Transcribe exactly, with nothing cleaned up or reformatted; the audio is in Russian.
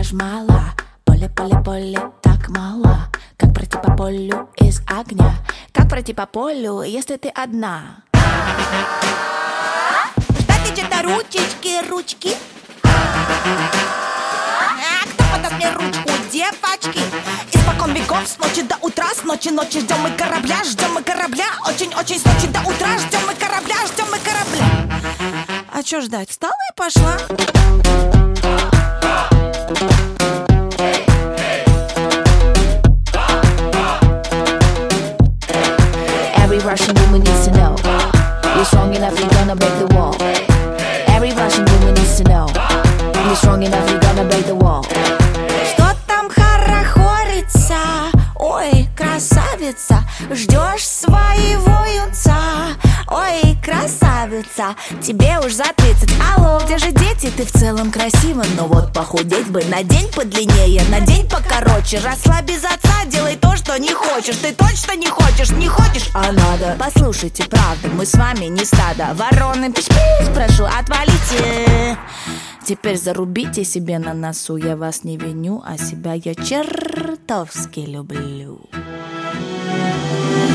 ж мало. Поле, поле, поле, так мало. Как пройти по полю из огня? Как пройти по полю, если ты одна? Ждать где-то ручечки, ручки. А кто подаст мне ручку, девочки? Испокон веков, с ночи до утра, с ночи ночи ждем мы корабля, ждем мы корабля. Очень-очень с ночи до утра ждем мы корабля, ждем мы корабля. А чё ждать? Встала и пошла. Every Russian woman needs to know you're strong enough, you're gonna break the wall. Every Russian woman needs to know you're strong enough, you're gonna break the wall. Что там хорохорится? Ой, красавица, ждешь своего юнца. Ой, красавица, тебе уж за тридцать. Алло, где же дети? Ты в целом красива, но вот похудеть бы. Надень подлиннее, надень покороче. Росла без отца, делай то, что не хочешь. Ты точно не хочешь, не хочешь, а надо. Послушайте, правда, мы с вами не стадо. Вороны, пиш-пиш, прошу, отвалите. Теперь зарубите себе на носу. Я вас не виню, а себя я чертовски люблю.